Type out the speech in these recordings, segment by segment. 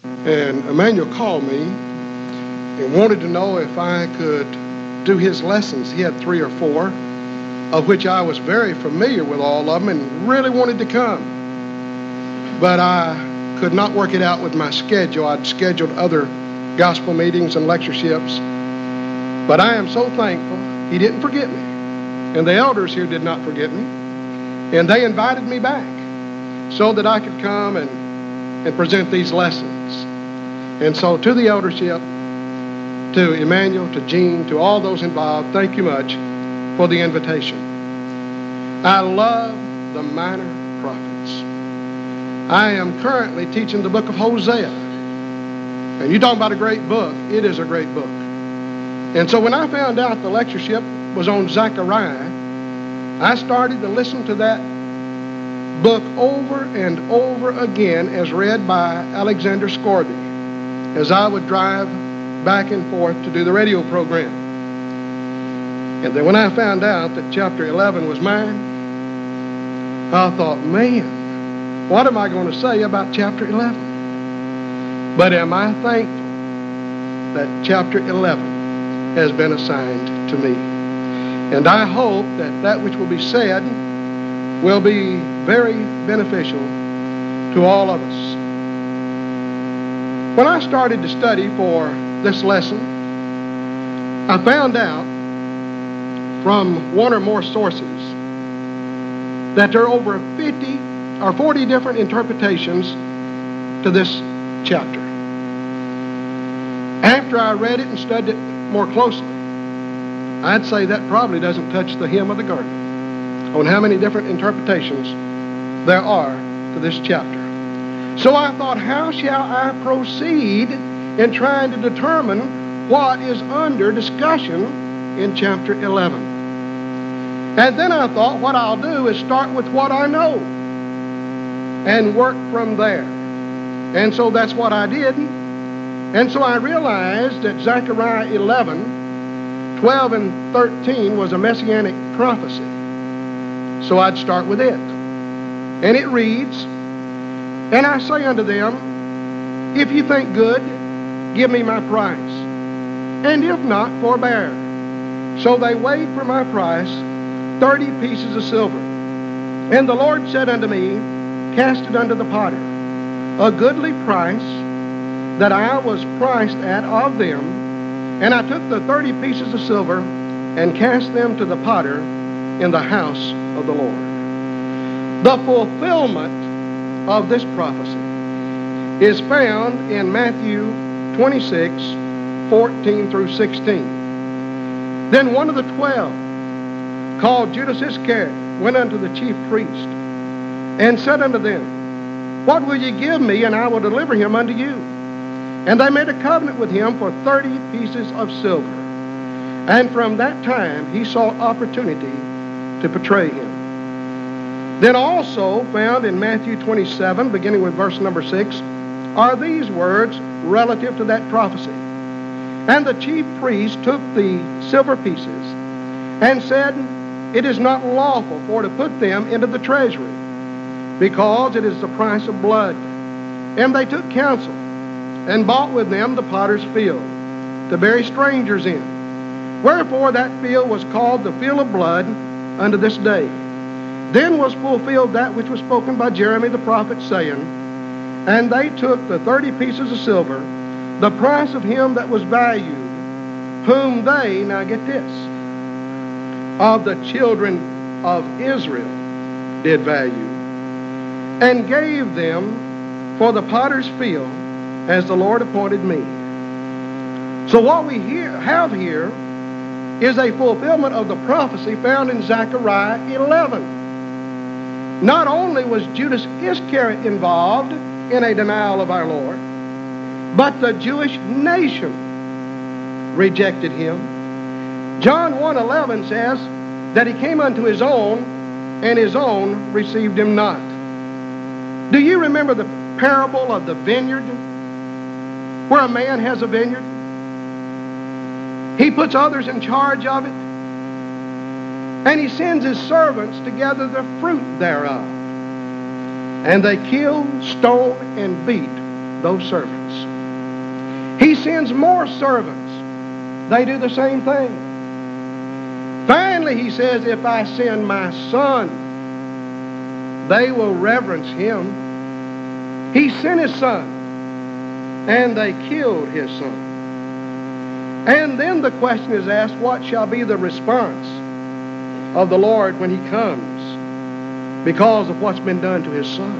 And Emmanuel called me and wanted to know if I could do his lessons. He had 3 or 4, of which I was very familiar with all of them and really wanted to come. But I could not work it out with my schedule. I'd scheduled other gospel meetings and lectureships. But I am so thankful he didn't forget me. And the elders here did not forget me. And they invited me back so that I could come and present these lessons. And so to the eldership, to Emmanuel, to Gene, to all those involved, thank you much for the invitation. I love the minor prophets. I am currently teaching the book of Hosea. And you're talking about a great book. It is a great book. And so when I found out the lectureship was on Zechariah, I started to listen to that book over and over again as read by Alexander Scorby as I would drive back and forth to do the radio program. And then when I found out that chapter 11 was mine, I thought, man, what am I going to say about chapter 11? But am I thankful that chapter 11 has been assigned to me? And I hope that that which will be said will be very beneficial to all of us. When I started to study for this lesson, I found out from one or more sources that there are over 50 or 40 different interpretations to this chapter. After I read it and studied it more closely, I'd say that probably doesn't touch the hem of the garden on how many different interpretations there are to this chapter. So I thought, how shall I proceed in trying to determine what is under discussion in chapter 11? And then I thought, what I'll do is start with what I know and work from there. And so that's what I did. And so I realized that Zechariah 11, 12 and 13 was a messianic prophecy. So I'd start with it. And it reads, "And I say unto them, if you think good, give me my price. And if not, forbear. So they weighed for my price 30 pieces of silver. And the Lord said unto me, cast it unto the potter, a goodly price that I was priced at of them. And I took the 30 pieces of silver and cast them to the potter in the house of the Lord." The fulfillment of this prophecy is found in Matthew 26, 14 through 16. Then one of the 12, called Judas Iscariot, went unto the chief priest and said unto them, "What will ye give me, and I will deliver him unto you?" And they made a covenant with him for 30 pieces of silver. And from that time he sought opportunity to betray him. Then also found in Matthew 27, beginning with verse number 6, are these words relative to that prophecy. "And the chief priest took the silver pieces and said, It is not lawful for to put them into the treasury, because it is the price of blood. And they took counsel, and bought with them the potter's field, to bury strangers in. Wherefore that field was called the field of blood unto this day. Then was fulfilled that which was spoken by Jeremy the prophet, saying, And they took the 30 pieces of silver, the price of him that was valued, whom they," now get this, "of the children of Israel did value, and gave them for the potter's field, as the Lord appointed me." So what we have here is a fulfillment of the prophecy found in Zechariah 11. Not only was Judas Iscariot involved in a denial of our Lord, but the Jewish nation rejected him. John 1:11 says that he came unto his own, and his own received him not. Do you remember the parable of the vineyard, where a man has a vineyard? He puts others in charge of it, and he sends his servants to gather the fruit thereof. And they kill, stone, and beat those servants. He sends more servants. They do the same thing. Finally, he says, if I send my son, they will reverence him. He sent his son, and they killed his son. And then the question is asked, what shall be the response of the Lord when he comes because of what's been done to his son?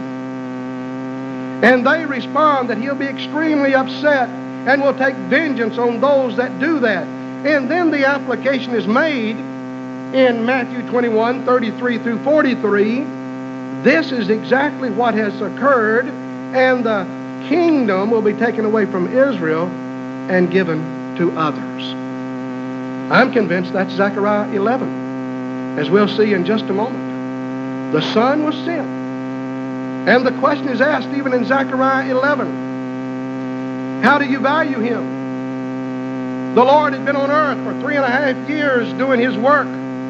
And they respond that he'll be extremely upset and will take vengeance on those that do that. And then the application is made in Matthew 21, 33 through 43. This is exactly what has occurred, and the kingdom will be taken away from Israel and given to others. I'm convinced that's Zechariah 11, as we'll see in just a moment. The Son was sent, and the question is asked even in Zechariah 11, how do you value him? The Lord had been on earth for 3.5 years doing his work.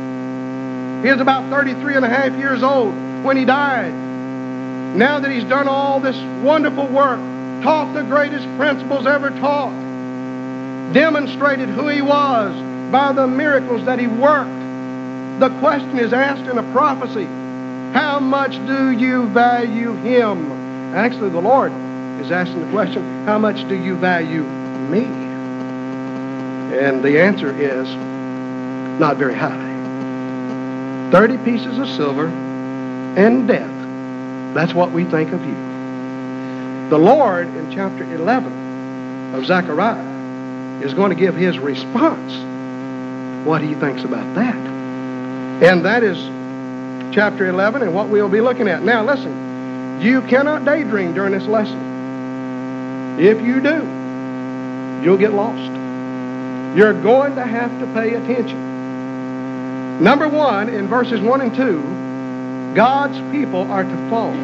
He was about 33.5 years old when he died. Now that he's done all this wonderful work, taught the greatest principles ever taught, demonstrated who he was by the miracles that he worked, the question is asked in a prophecy, how much do you value him? Actually, the Lord is asking the question, how much do you value me? And the answer is, not very highly. 30 pieces of silver and death. That's what we think of you. The Lord, in chapter 11 of Zechariah, is going to give his response, what he thinks about that. And that is chapter 11 and what we'll be looking at. Now listen, you cannot daydream during this lesson. If you do, you'll get lost. You're going to have to pay attention. Number one, in verses 1 and 2, God's people are to fall.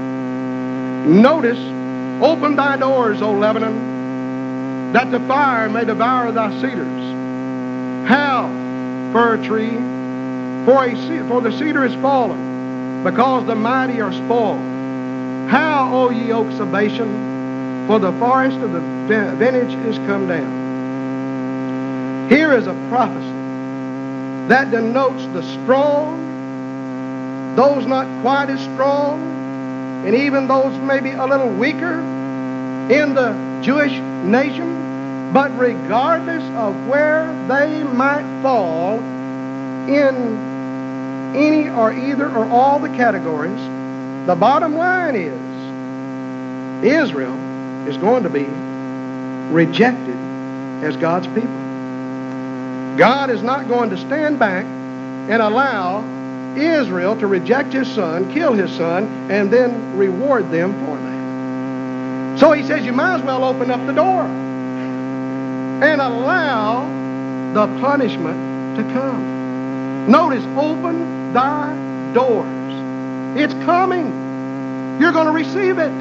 Notice, open thy doors, O Lebanon, that the fire may devour thy cedars. Howl, fir tree, for the cedar is fallen, because the mighty are spoiled. Howl, O ye oaks of Bashan, for the forest of the vintage is come down. Here is a prophecy that denotes the strong, those not quite as strong, and even those maybe a little weaker in the Jewish nation. But regardless of where they might fall in any or either or all the categories, the bottom line is Israel is going to be rejected as God's people. God is not going to stand back and allow Israel to reject his son, kill his son, and then reward them for that. So he says you might as well open up the door and allow the punishment to come. Notice, open thy doors. It's coming. You're going to receive it.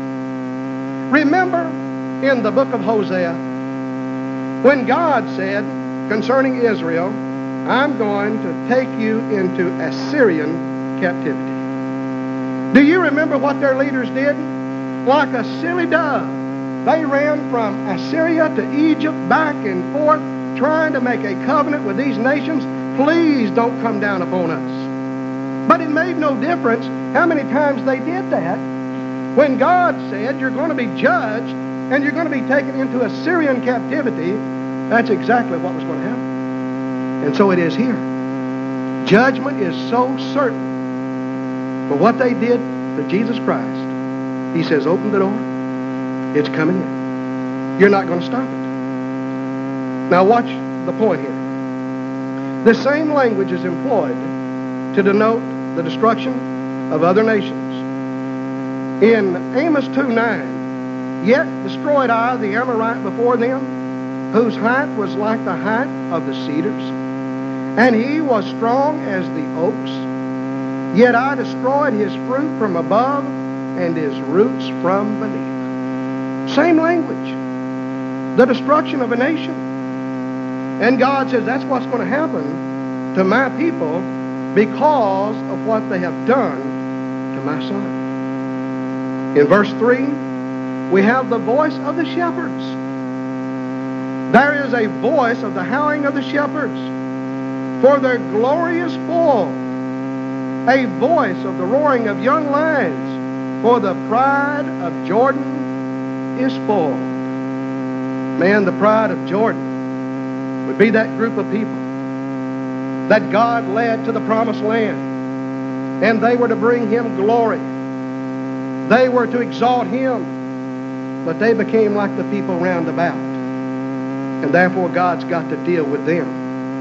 Remember in the book of Hosea, when God said concerning Israel, I'm going to take you into Assyrian captivity. Do you remember what their leaders did? Like a silly dove, they ran from Assyria to Egypt, back and forth, trying to make a covenant with these nations. Please don't come down upon us. But it made no difference how many times they did that. When God said you're going to be judged and you're going to be taken into Assyrian captivity, that's exactly what was going to happen. And so it is here. Judgment is so certain for what they did to Jesus Christ. He says, open the door. It's coming in. You're not going to stop it. Now watch the point here. The same language is employed to denote the destruction of other nations. In Amos 2:9, yet destroyed I the Amorite before them, whose height was like the height of the cedars, and he was strong as the oaks. Yet I destroyed his fruit from above, and his roots from beneath. Same language. The destruction of a nation. And God says that's what's going to happen to my people because of what they have done to my son. In verse 3, we have the voice of the shepherds. There is a voice of the howling of the shepherds, for their glory is full. A voice of the roaring of young lions, for the pride of Jordan is full. Man, the pride of Jordan would be that group of people that God led to the promised land, and they were to bring Him glory. They were to exalt Him, but they became like the people round about, and therefore God's got to deal with them.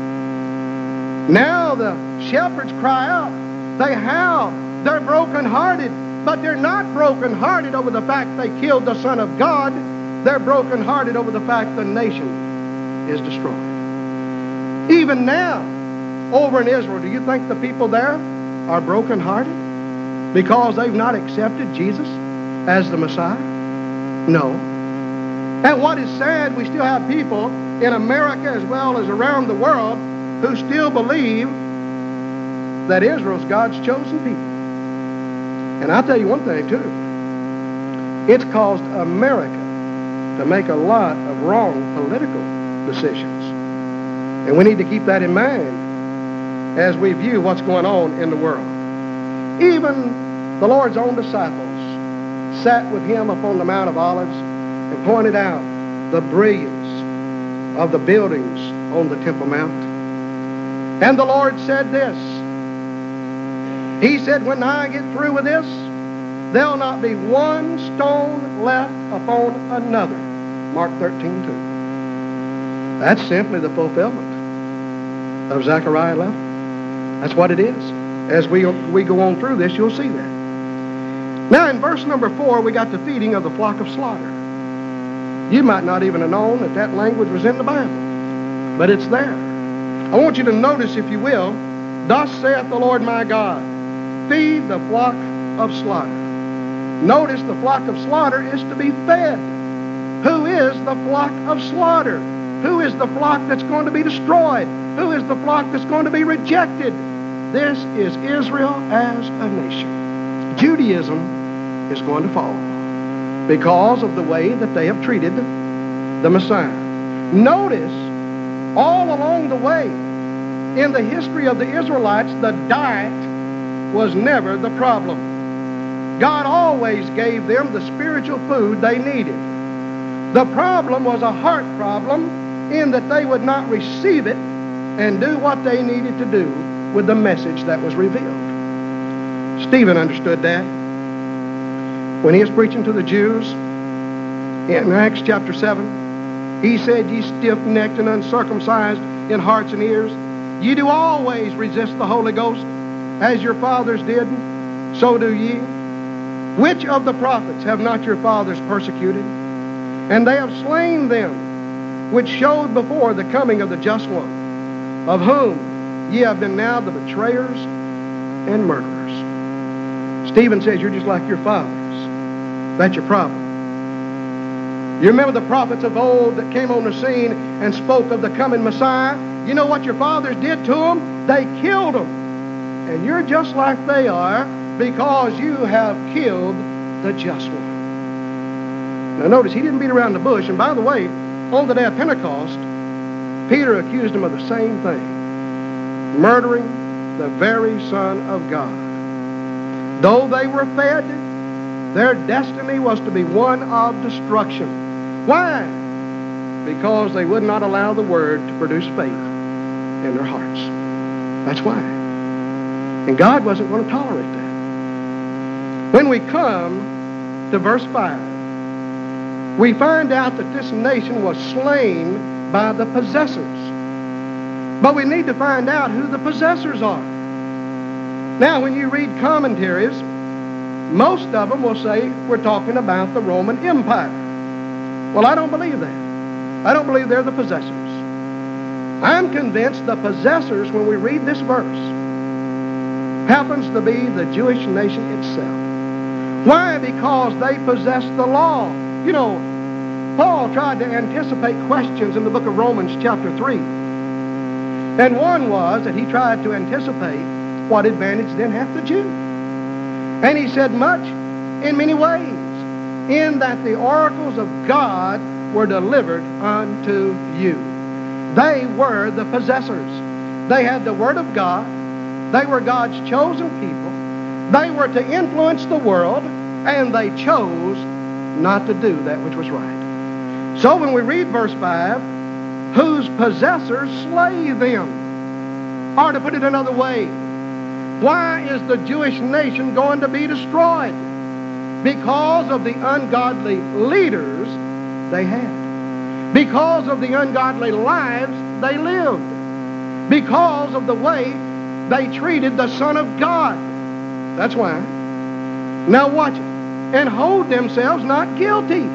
Now the shepherds cry out. They howl. They're brokenhearted, but they're not brokenhearted over the fact they killed the Son of God. They're brokenhearted over the fact the nation is destroyed. Even now, over in Israel, do you think the people there are brokenhearted because they've not accepted Jesus as the Messiah? No. And what is sad, we still have people in America as well as around the world who still believe that Israel's God's chosen people. And I'll tell you one thing, too. It's caused America to make a lot of wrong political decisions. And we need to keep that in mind as we view what's going on in the world. Even the Lord's own disciples sat with Him upon the Mount of Olives and pointed out the brilliance of the buildings on the Temple Mount. And the Lord said this. He said, when I get through with this, there'll not be one stone left upon another. Mark 13:2. That's simply the fulfillment of Zechariah 11. That's what it is. As we go on through this, you'll see that. Now in verse number 4, we got the feeding of the flock of slaughter. You might not even have known that that language was in the Bible, but it's there. I want you to notice, if you will, thus saith the Lord my God, feed the flock of slaughter. Notice the flock of slaughter is to be fed. Who is the flock of slaughter? Who is the flock that's going to be destroyed? Who is the flock that's going to be rejected? This is Israel as a nation. Judaism is going to fall because of the way that they have treated the Messiah. Notice, all along the way, in the history of the Israelites, the diet was never the problem. God always gave them the spiritual food they needed. The problem was a heart problem in that they would not receive it and do what they needed to do with the message that was revealed. Stephen understood that when he was preaching to the Jews in Acts chapter 7. He said, ye stiff-necked and uncircumcised in hearts and ears, ye do always resist the Holy Ghost, as your fathers did, so do ye. Which of the prophets have not your fathers persecuted? And they have slain them, which showed before the coming of the just one, of whom ye have been now the betrayers and murderers. Stephen says, you're just like your fathers. That's your problem. You remember the prophets of old that came on the scene and spoke of the coming Messiah? You know what your fathers did to them? They killed them. And you're just like they are because you have killed the just one. Now notice, he didn't beat around the bush. And by the way, on the day of Pentecost, Peter accused him of the same thing. Murdering the very Son of God. Though they were fed, their destiny was to be one of destruction. Why? Because they would not allow the Word to produce faith in their hearts. That's why. And God wasn't going to tolerate that. When we come to verse 5, we find out that this nation was slain by the possessors. But we need to find out who the possessors are. Now, when you read commentaries, most of them will say we're talking about the Roman Empire. Well, I don't believe that. I don't believe they're the possessors. I'm convinced the possessors, when we read this verse, happens to be the Jewish nation itself. Why? Because they possess the law. You know, Paul tried to anticipate questions in the book of Romans chapter 3. And one was that he tried to anticipate what advantage then hath the Jew. And he said much in many ways. in that the oracles of God were delivered unto you. They were the possessors. They had the Word of God. They were God's chosen people. They were to influence the world, and they chose not to do that which was right. So when we read verse 5, whose possessors slay them. Or to put it another way, why is the Jewish nation going to be destroyed? Because of the ungodly leaders they had. Because of the ungodly lives they lived. Because of the way they treated the Son of God. That's why. Now watch it. And hold themselves not guilty.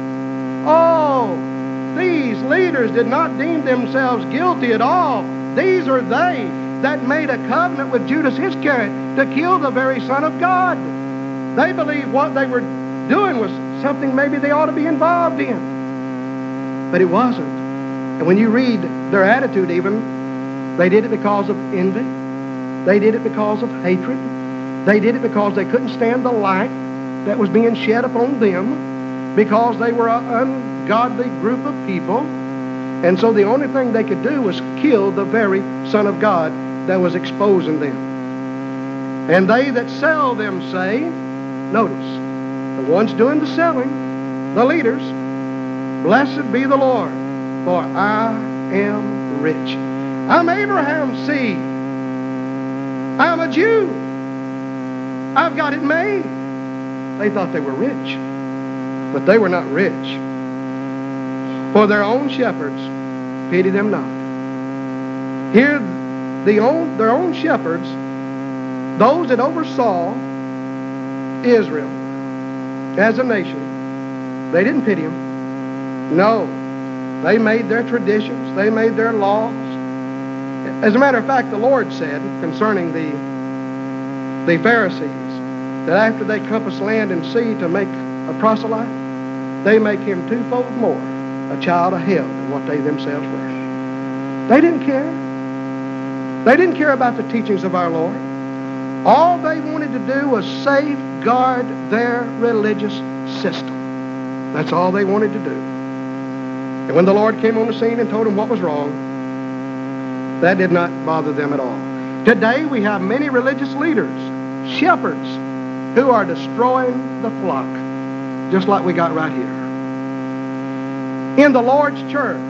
Oh, these leaders did not deem themselves guilty at all. These are they that made a covenant with Judas Iscariot to kill the very Son of God. They believed what they were doing was something maybe they ought to be involved in. But it wasn't. And when you read their attitude even, they did it because of envy. They did it because of hatred. They did it because they couldn't stand the light that was being shed upon them, because they were an ungodly group of people. And so the only thing they could do was kill the very Son of God that was exposing them. And they that sell them say, notice, the ones doing the selling, the leaders, blessed be the Lord, for I am rich. I'm Abraham's seed. I'm a Jew. I've got it made. They thought they were rich, but they were not rich. For their own shepherds pity them not. Here, their own shepherds, those that oversaw Israel as a nation, they didn't pity them. No, they made their traditions, they made their laws. As a matter of fact, the Lord said concerning the Pharisees, that after they compass land and sea to make a proselyte, they make him twofold more a child of hell than what they themselves were. They didn't care. They didn't care about the teachings of our Lord. All they wanted to do was safeguard their religious system. That's all they wanted to do. And when the Lord came on the scene and told them what was wrong, that did not bother them at all. Today we have many religious leaders, shepherds, who are destroying the flock, just like we got right here. In the Lord's church,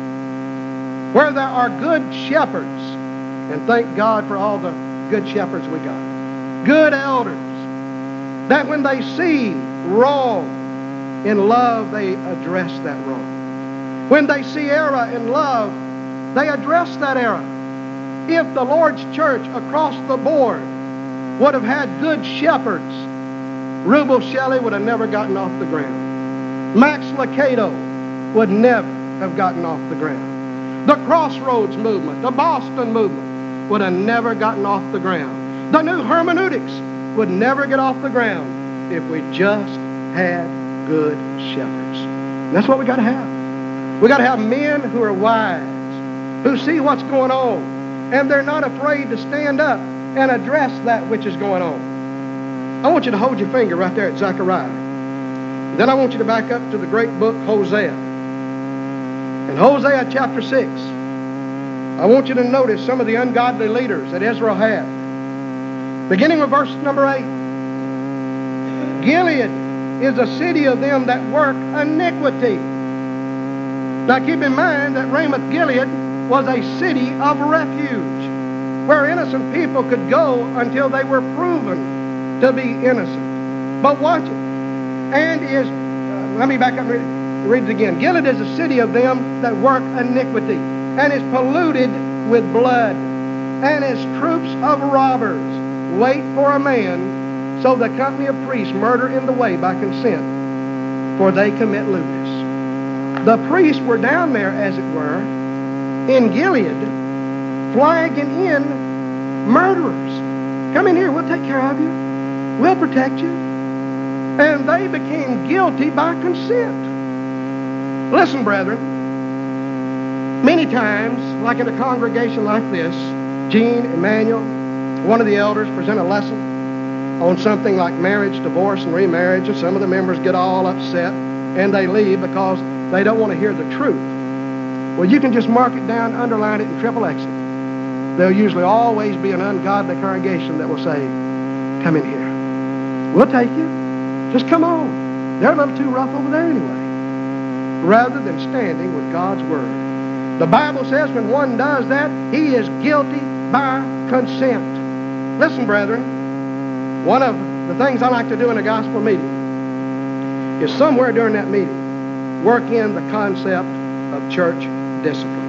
where there are good shepherds, and thank God for all the good shepherds we got, good elders, that when they see wrong in love, they address that wrong. When they see error in love, they address that error. If the Lord's church across the board would have had good shepherds, Rubel Shelley would have never gotten off the ground. Max Lucado would never have gotten off the ground. The Crossroads movement, the Boston movement, would have never gotten off the ground. The new hermeneutics would never get off the ground if we just had good shepherds. And that's what we got to have. We got to have men who are wise, who see what's going on, and they're not afraid to stand up and address that which is going on. I want you to hold your finger right there at Zechariah. Then I want you to back up to the great book Hosea. In Hosea chapter 6, I want you to notice some of the ungodly leaders that Israel had. Beginning with verse number 8. Gilead is a city of them that work iniquity. Now keep in mind that Ramoth-Gilead was a city of refuge, where innocent people could go until they were proven to be innocent. But watch it. And is, let me back up and read it again. Gilead is a city of them that work iniquity, and is polluted with blood, and is troops of robbers wait for a man, so the company of priests murder in the way by consent, for they commit lewdness. The priests were down there, as it were, in Gilead, flagging in murderers. Come in here, we'll take care of you. We'll protect you. And they became guilty by consent. Listen, brethren, many times, like in a congregation like this, Gene, Emmanuel, one of the elders present a lesson, on something like marriage, divorce, and remarriage, and some of the members get all upset and they leave because they don't want to hear the truth. Well, you can just mark it down, underline it, and triple X it. There'll usually always be an ungodly congregation that will say, come in here. We'll take you. Just come on. They're a little too rough over there anyway. Rather than standing with God's Word. The Bible says when one does that, he is guilty by consent. Listen, brethren, one of the things I like to do in a gospel meeting is somewhere during that meeting, work in the concept of church discipline.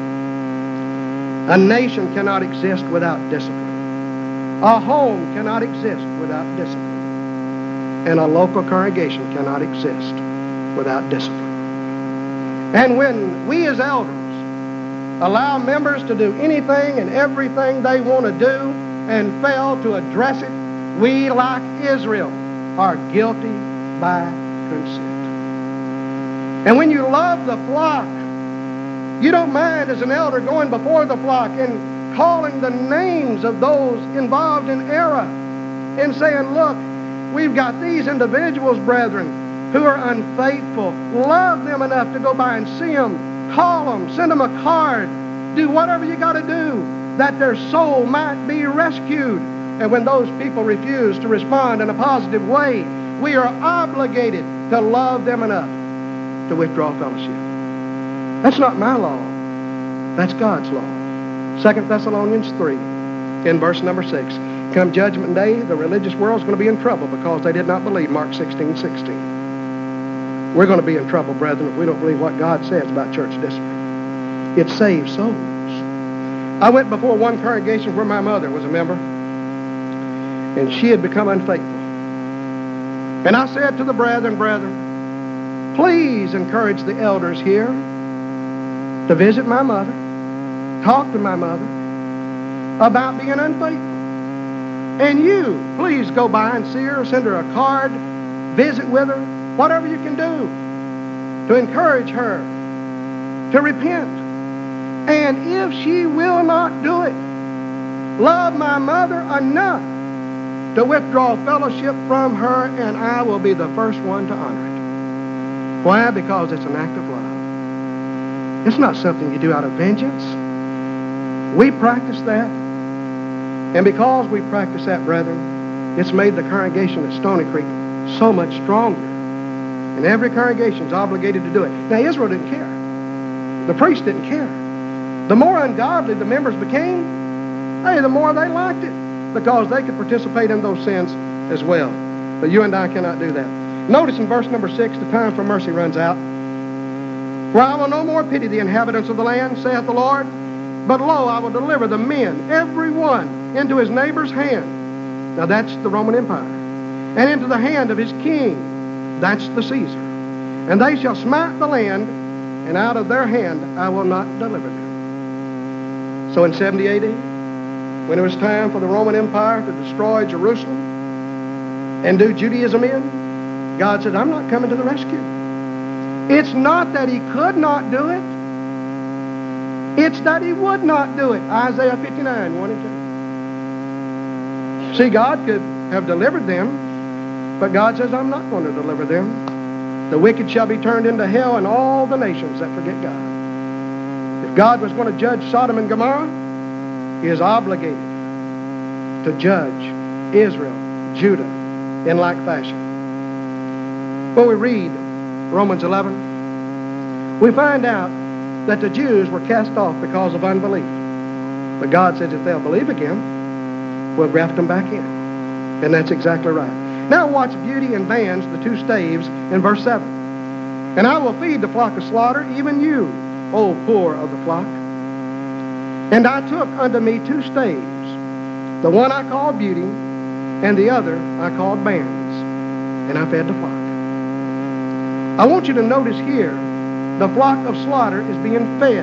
A nation cannot exist without discipline. A home cannot exist without discipline. And a local congregation cannot exist without discipline. And when we as elders allow members to do anything and everything they want to do and fail to address it, we, like Israel, are guilty by consent. And when you love the flock, you don't mind as an elder going before the flock and calling the names of those involved in error and saying, look, we've got these individuals, brethren, who are unfaithful. Love them enough to go by and see them, call them, send them a card, do whatever you got to do that their soul might be rescued. And when those people refuse to respond in a positive way, we are obligated to love them enough to withdraw fellowship. That's not my law. That's God's law. 2 Thessalonians 3, in verse number 6. Come Judgment Day, the religious world's going to be in trouble because they did not believe Mark 16:16. We're going to be in trouble, brethren, if we don't believe what God says about church discipline. It saves souls. I went before one congregation where my mother was a member, and she had become unfaithful. And I said to the brethren, please encourage the elders here to visit my mother, talk to my mother about being unfaithful. And you, please go by and see her, send her a card, visit with her, whatever you can do to encourage her to repent. And if she will not do it, love my mother enough to withdraw fellowship from her, and I will be the first one to honor it. Why? Because it's an act of love. It's not something you do out of vengeance. We practice that. And because we practice that, brethren, it's made the congregation at Stony Creek so much stronger. And every congregation is obligated to do it. Now, Israel didn't care. The priests didn't care. The more ungodly the members became, the more they liked it, because they could participate in those sins as well. But you and I cannot do that. Notice in verse number 6, the time for mercy runs out. For I will no more pity the inhabitants of the land, saith the Lord, but lo, I will deliver the men, every one, into his neighbor's hand. Now that's the Roman Empire. And into the hand of his king. That's the Caesar. And they shall smite the land, and out of their hand I will not deliver them. So in 70 AD, when it was time for the Roman Empire to destroy Jerusalem and do Judaism in, God said, I'm not coming to the rescue. It's not that he could not do it. It's that he would not do it. Isaiah 59, 1 and 2. See, God could have delivered them, but God says, I'm not going to deliver them. The wicked shall be turned into hell, and all the nations that forget God. If God was going to judge Sodom and Gomorrah, he is obligated to judge Israel, Judah, in like fashion. When we read Romans 11, we find out that the Jews were cast off because of unbelief. But God says if they'll believe again, we'll graft them back in. And that's exactly right. Now watch beauty and bands, the two staves, in verse 7. And I will feed the flock of slaughter, even you, O poor of the flock. And I took unto me two staves, the one I called beauty, and the other I called bands, and I fed the flock. I want you to notice here, the flock of slaughter is being fed.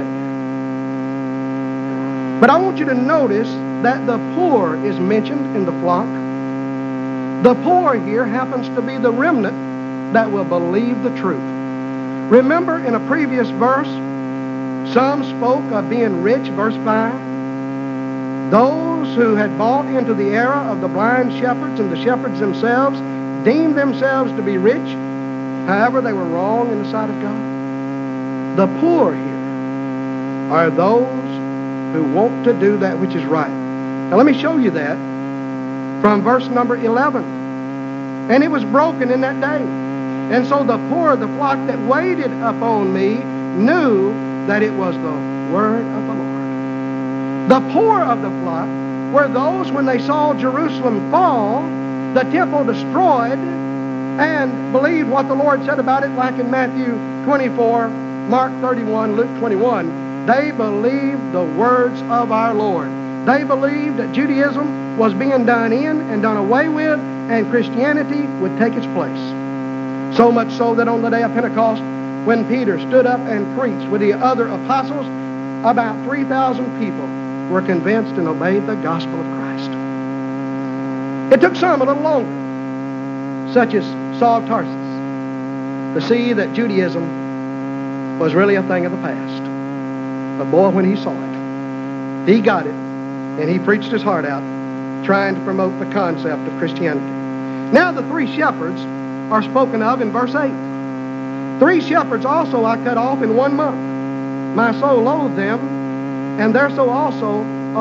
But I want you to notice that the poor is mentioned in the flock. The poor here happens to be the remnant that will believe the truth. Remember in a previous verse, some spoke of being rich, verse 5. Those who had bought into the era of the blind shepherds and the shepherds themselves deemed themselves to be rich. However, they were wrong in the sight of God. The poor here are those who want to do that which is right. Now let me show you that from verse number 11. And it was broken in that day. And so the poor of the flock that waited upon me knew that it was the word of the Lord. The poor of the flock were those when they saw Jerusalem fall, the temple destroyed, and believed what the Lord said about it, like in Matthew 24, Mark 31, Luke 21. They believed the words of our Lord. They believed that Judaism was being done in and done away with, and Christianity would take its place. So much so that on the day of Pentecost, when Peter stood up and preached with the other apostles, about 3,000 people were convinced and obeyed the gospel of Christ. It took some a little longer, such as Saul of Tarsus, to see that Judaism was really a thing of the past. But boy, when he saw it, he got it, and he preached his heart out, trying to promote the concept of Christianity. Now the three shepherds are spoken of in verse 8. 3 shepherds also I cut off in 1 month. My soul loathed them, and their soul also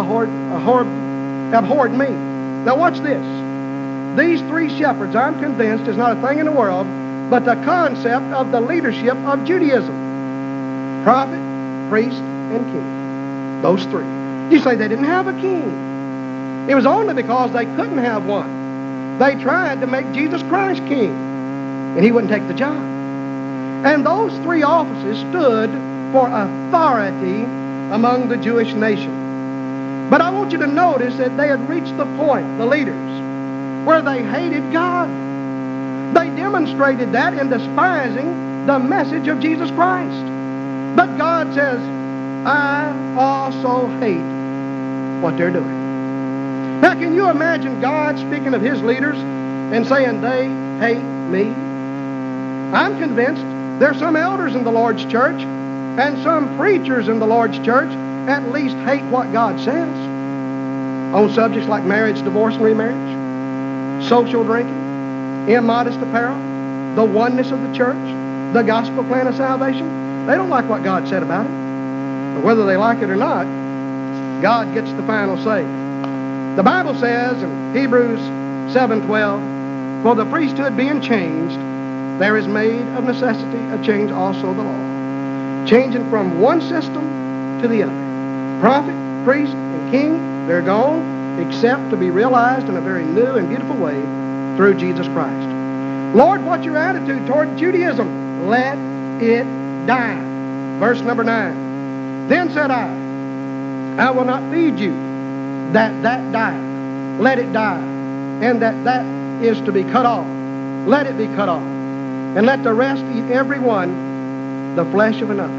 abhorred me. Now watch this. These 3 shepherds, I'm convinced, is not a thing in the world, but the concept of the leadership of Judaism. Prophet, priest, and king. Those 3. You say they didn't have a king. It was only because they couldn't have one. They tried to make Jesus Christ king, and he wouldn't take the job. And those 3 offices stood for authority among the Jewish nation. But I want you to notice that they had reached the point, the leaders, where they hated God. They demonstrated that in despising the message of Jesus Christ. But God says, I also hate what they're doing. Now, can you imagine God speaking of his leaders and saying they hate me? I'm convinced there's some elders in the Lord's church and some preachers in the Lord's church at least hate what God says on subjects like marriage, divorce, and remarriage, social drinking, immodest apparel, the oneness of the church, the gospel plan of salvation. They don't like what God said about it. But whether they like it or not, God gets the final say. The Bible says in Hebrews 7:12, for the priesthood being changed, there is made of necessity a change also the law, changing from one system to the other. Prophet, priest, and king, they're gone, except to be realized in a very new and beautiful way through Jesus Christ. Lord, what's your attitude toward Judaism? Let it die. Verse number 9. Then said I will not feed you that die. Let it die. And that is to be cut off. Let it be cut off. And let the rest eat every one the flesh of another.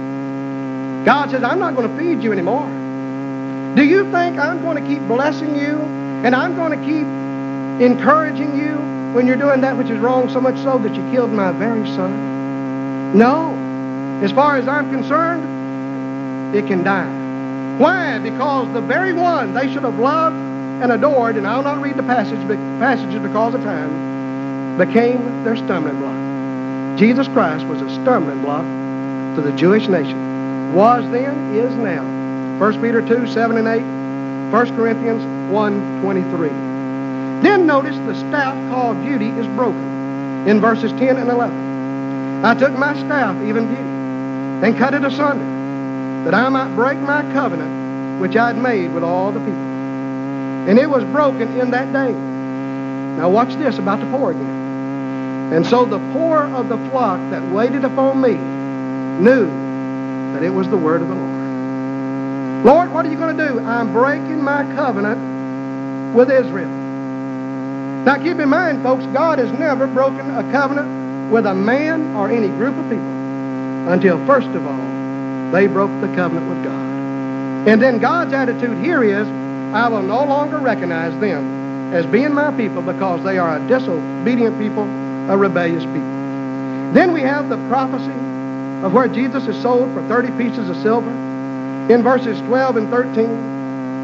God says, I'm not going to feed you anymore. Do you think I'm going to keep blessing you and I'm going to keep encouraging you when you're doing that which is wrong, so much so that you killed my very son? No. As far as I'm concerned, it can die. Why? Because the very one they should have loved and adored, and I'll not read the passages because of time, became their stumbling block. Jesus Christ was a stumbling block to the Jewish nation. Was then, is now. 1 Peter 2, 7 and 8. 1 Corinthians 1, 23. Then notice the staff called beauty is broken in verses 10 and 11. I took my staff, even beauty, and cut it asunder, that I might break my covenant which I had made with all the people. And it was broken in that day. Now watch this about the poor again. And so the poor of the flock that waited upon me knew that it was the word of the Lord. Lord, what are you going to do? I'm breaking my covenant with Israel. Now keep in mind, folks, God has never broken a covenant with a man or any group of people until, first of all, they broke the covenant with God. And then God's attitude here is, I will no longer recognize them as being my people because they are a disobedient people, a rebellious people. Then we have the prophecy of where Jesus is sold for 30 pieces of silver in verses 12 and 13.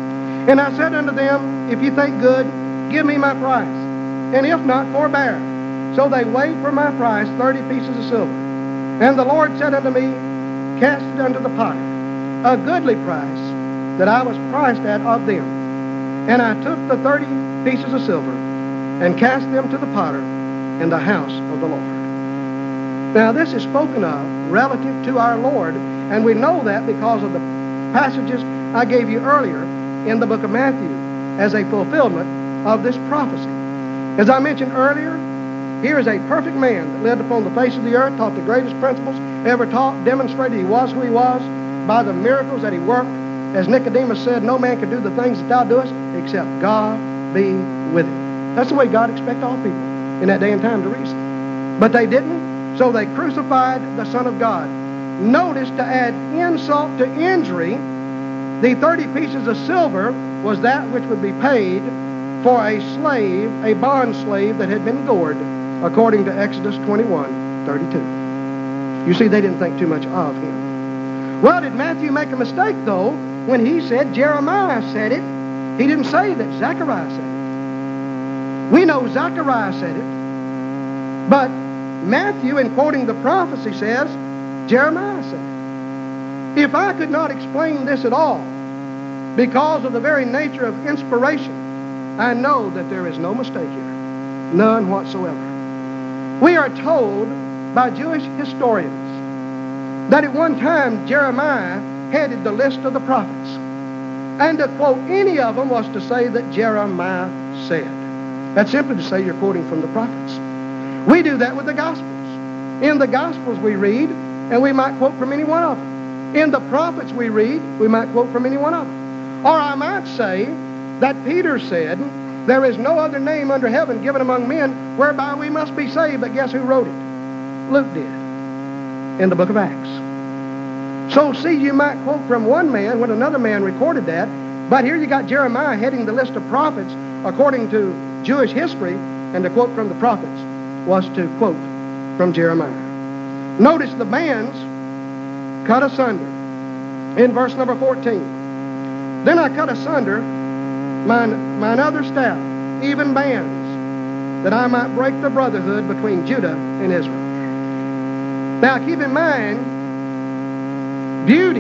And I said unto them, If you think good, give me my price, and if not, forbear. So they weighed for my price 30 pieces of silver. And the Lord said unto me, Cast it unto the potter, a goodly price that I was priced at of them. And I took the 30 pieces of silver and cast them to the potter in the house of the Lord. Now this is spoken of relative to our Lord, and we know that because of the passages I gave you earlier in the book of Matthew as a fulfillment of this prophecy. As I mentioned earlier, here is a perfect man that lived upon the face of the earth, taught the greatest principles ever taught, demonstrated he was who he was by the miracles that he worked. As Nicodemus said, no man can do the things that thou doest except God be with him. That's the way God expects all people in that day and time to reason. But they didn't, so they crucified the Son of God. Notice, to add insult to injury, the 30 pieces of silver was that which would be paid for a slave, a bond slave that had been gored, according to Exodus 21:32. You see, they didn't think too much of him. Well, did Matthew make a mistake, though, when he said Jeremiah said it? He didn't say that Zechariah said it. We know Zechariah said it, but Matthew, in quoting the prophecy, says Jeremiah said it. If I could not explain this at all, because of the very nature of inspiration, I know that there is no mistake here. None whatsoever. We are told by Jewish historians that at one time Jeremiah headed the list of the prophets. And to quote any of them was to say that Jeremiah said. That's simply to say you're quoting from the prophets. We do that with the Gospels. In the Gospels we read, and we might quote from any one of them. In the prophets we read, we might quote from any one of them. Or I might say that Peter said, there is no other name under heaven given among men whereby we must be saved. But guess who wrote it? Luke did, in the book of Acts. So see, you might quote from one man when another man recorded that, but here you got Jeremiah heading the list of prophets according to Jewish history, and to quote from the prophets was to quote from Jeremiah. Notice the bands cut asunder in verse number 14. Then I cut asunder mine other staff, even bands, that I might break the brotherhood between Judah and Israel. Now keep in mind, beauty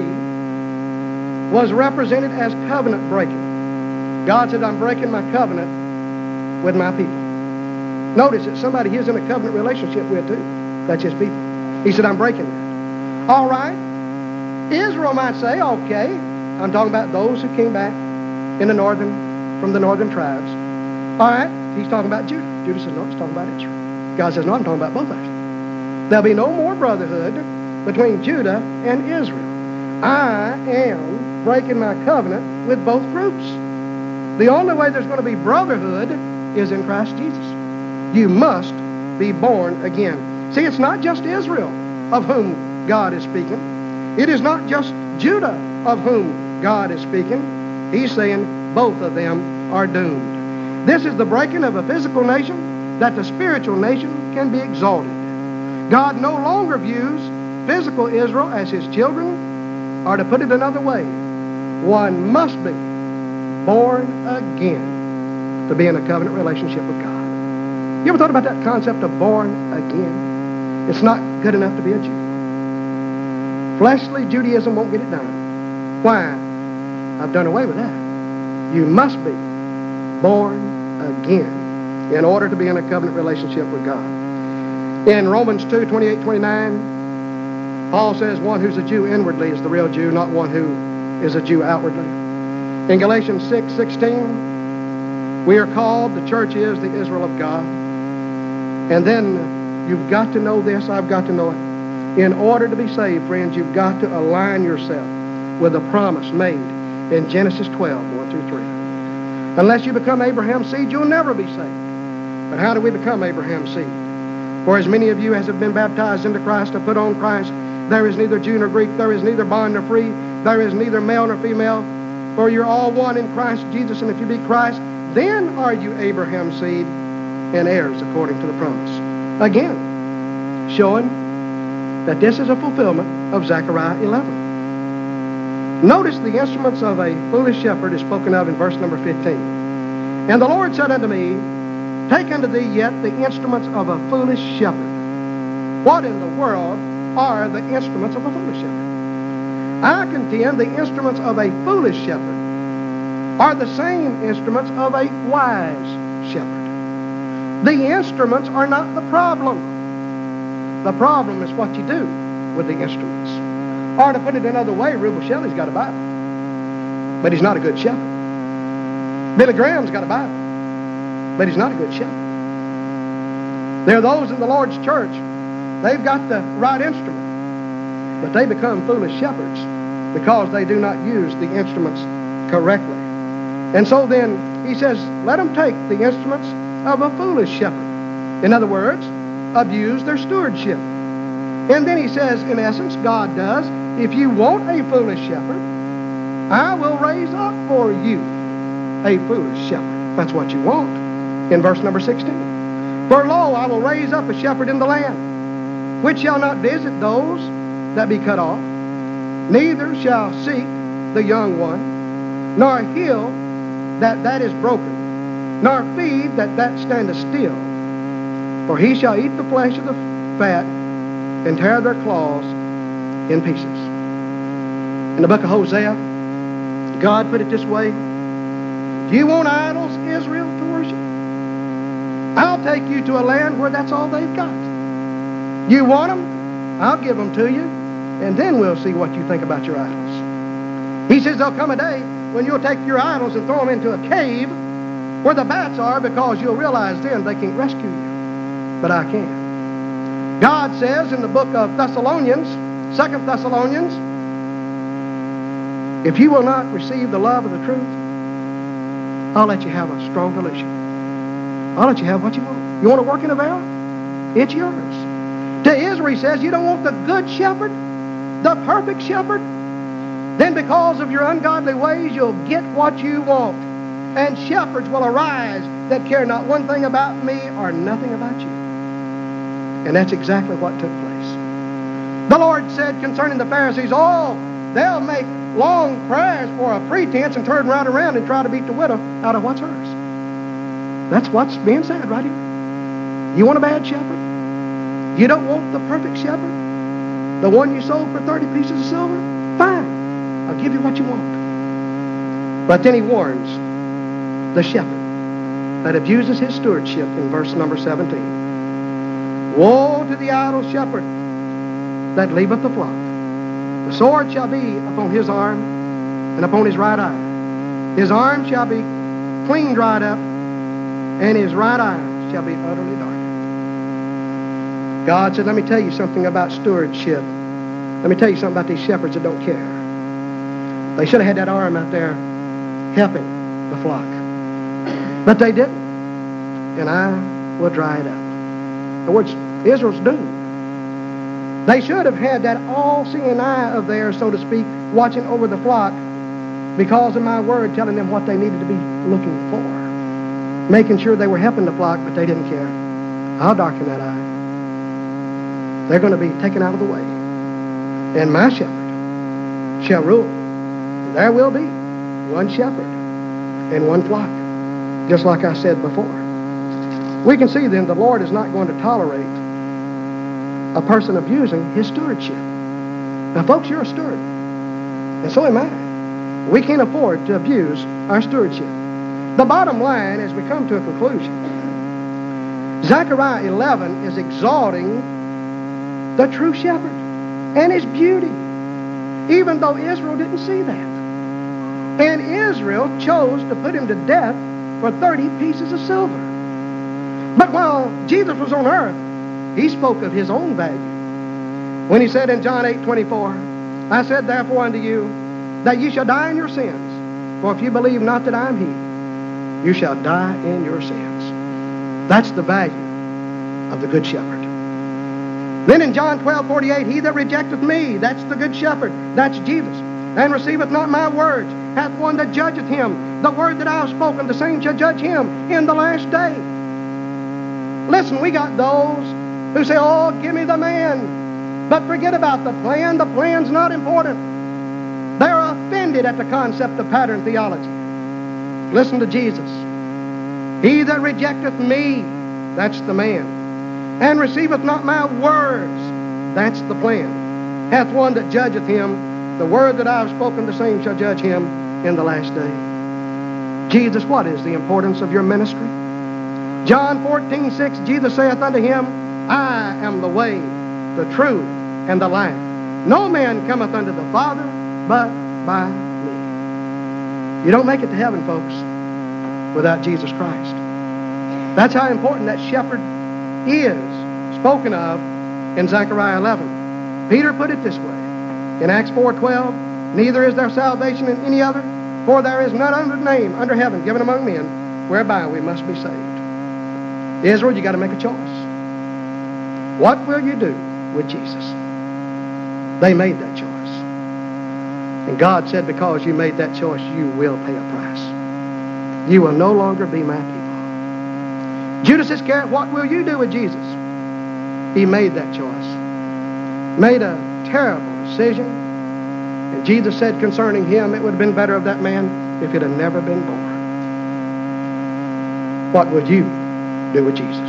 was represented as covenant breaking. God said, I'm breaking my covenant with my people. Notice it's somebody he's in a covenant relationship with too. That's his people. He said, I'm breaking that. All right. Israel might say, okay, I'm talking about those who came back in from the northern tribes. All right, he's talking about Judah. Judah says, no, he's talking about Israel. God says, no, I'm talking about both of us. There'll be no more brotherhood between Judah and Israel. I am breaking my covenant with both groups. The only way there's going to be brotherhood is in Christ Jesus. You must be born again. See, it's not just Israel of whom God is speaking. It is not just Judah of whom God is speaking. He's saying both of them are doomed. This is the breaking of a physical nation that the spiritual nation can be exalted. God no longer views physical Israel as his children, or to put it another way, one must be born again to be in a covenant relationship with God. You ever thought about that concept of born again? It's not good enough to be a Jew. Fleshly Judaism won't get it done. Why? I've done away with that. You must be born again in order to be in a covenant relationship with God. In Romans 2:28-29, Paul says one who's a Jew inwardly is the real Jew, not one who is a Jew outwardly. In Galatians 6:16, we are called, the church is the Israel of God. And then you've got to know this, I've got to know it. In order to be saved, friends, you've got to align yourself with the promise made in Genesis 12:1-3. Unless you become Abraham's seed, you'll never be saved. But how do we become Abraham's seed? For as many of you as have been baptized into Christ have put on Christ, there is neither Jew nor Greek, there is neither bond nor free, there is neither male nor female, for you're all one in Christ Jesus, and if you be Christ, then are you Abraham's seed and heirs according to the promise. Again, showing that this is a fulfillment of Zechariah 11. Notice the instruments of a foolish shepherd is spoken of in verse number 15. And the Lord said unto me, take unto thee yet the instruments of a foolish shepherd. What in the world are the instruments of a foolish shepherd? I contend the instruments of a foolish shepherd are the same instruments of a wise shepherd. The instruments are not the problem. The problem is what you do with the instruments. Or to put it another way, Rubel Shelley's got a Bible, but he's not a good shepherd. Billy Graham's got a Bible, but he's not a good shepherd. There are those in the Lord's church, they've got the right instrument, but they become foolish shepherds because they do not use the instruments correctly. And so then he says, let them take the instruments of a foolish shepherd. In other words, abuse their stewardship. And then he says, in essence, God does, if you want a foolish shepherd, I will raise up for you a foolish shepherd. That's what you want. In verse number 16. For lo, I will raise up a shepherd in the land, which shall not visit those that be cut off, neither shall seek the young one, nor heal that is broken, nor feed that standeth still. For he shall eat the flesh of the fat, and tear their claws in pieces. In the book of Hosea, God put it this way, do you want idols, Israel, to worship? I'll take you to a land where that's all they've got. You want them? I'll give them to you, and then we'll see what you think about your idols. He says there'll come a day when you'll take your idols and throw them into a cave where the bats are, because you'll realize then they can't rescue you, but I can. God says in the book of Thessalonians, 2 Thessalonians, if you will not receive the love of the truth, I'll let you have a strong delusion. I'll let you have what you want. You want to work in a vow? It's yours. To Israel, he says, you don't want the good shepherd, the perfect shepherd? Then because of your ungodly ways, you'll get what you want. And shepherds will arise that care not one thing about me or nothing about you. And that's exactly what took place. The Lord said concerning the Pharisees, they'll make long prayers for a pretense and turn right around and try to beat the widow out of what's hers. That's what's being said right here. You want a bad shepherd? You don't want the perfect shepherd? The one you sold for 30 pieces of silver? Fine. I'll give you what you want. But then he warns the shepherd that abuses his stewardship in verse number 17. Woe to the idle shepherd that leaveth the flock. The sword shall be upon his arm and upon his right eye. His arm shall be clean dried up, and his right eye shall be utterly darkened. God said, let me tell you something about stewardship. Let me tell you something about these shepherds that don't care. They should have had that arm out there helping the flock. But they didn't. And I will dry it up. In other words, Israel's doomed. They should have had that all-seeing eye of theirs, so to speak, watching over the flock because of my word, telling them what they needed to be looking for. Making sure they were helping the flock, but they didn't care. I'll darken that eye. They're going to be taken out of the way. And my shepherd shall rule. There will be one shepherd and one flock, just like I said before. We can see then the Lord is not going to tolerate a person abusing his stewardship. Now, folks, you're a steward, and so am I. We can't afford to abuse our stewardship. The bottom line, as we come to a conclusion, Zechariah 11 is exalting the true shepherd and his beauty, even though Israel didn't see that. And Israel chose to put him to death for 30 pieces of silver. But while Jesus was on earth, he spoke of his own value. When he said in John 8:24, I said therefore unto you, that ye shall die in your sins. For if you believe not that I am he, you shall die in your sins. That's the value of the good shepherd. Then in John 12:48, he that rejecteth me, that's the good shepherd, that's Jesus, and receiveth not my words, hath one that judgeth him. The word that I have spoken, the same shall judge him in the last day. Listen, we got those who say, give me the man. But forget about the plan. The plan's not important. They are offended at the concept of pattern theology. Listen to Jesus. He that rejecteth me, that's the man, and receiveth not my words, that's the plan, hath one that judgeth him. The word that I have spoken, the same shall judge him in the last day. Jesus, what is the importance of your ministry? John 14:6, Jesus saith unto him, I am the way, the truth, and the life. No man cometh unto the Father but by me. You don't make it to heaven, folks, without Jesus Christ. That's how important that shepherd is spoken of in Zechariah 11. Peter put it this way in Acts 4:12, neither is there salvation in any other, for there is none other name under heaven given among men whereby we must be saved. Israel, you got to make a choice. What will you do with Jesus? They made that choice. And God said, because you made that choice, you will pay a price. You will no longer be my people. Judas Iscariot, what will you do with Jesus? He made that choice. Made a terrible decision. And Jesus said concerning him, it would have been better of that man if it had never been born. What would you do with Jesus?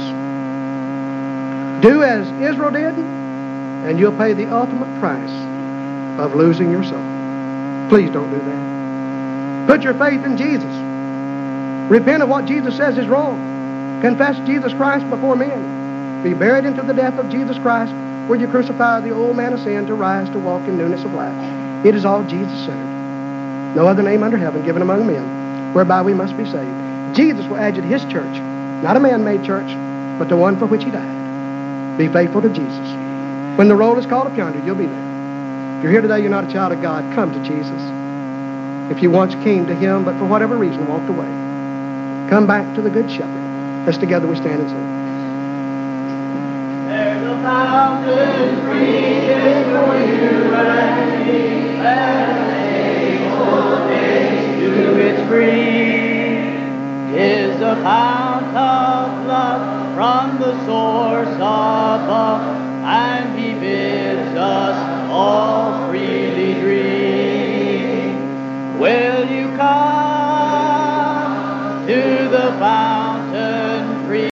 Do as Israel did, and you'll pay the ultimate price of losing your soul. Please don't do that. Put your faith in Jesus. Repent of what Jesus says is wrong. Confess Jesus Christ before men. Be buried into the death of Jesus Christ, where you crucify the old man of sin to rise to walk in newness of life. It is all Jesus-centered. No other name under heaven given among men, whereby we must be saved. Jesus will add you to his church, not a man-made church, but the one for which he died. Be faithful to Jesus. When the roll is called up yonder, you'll be there. If you're here today, you're not a child of God, come to Jesus. If you once came to him, but for whatever reason walked away, come back to the Good Shepherd. Let's together we stand and sing. There's a fountain reaches for you and me, and to its free is a fount of love from the source above, and he bids us all freely drink. Will you come?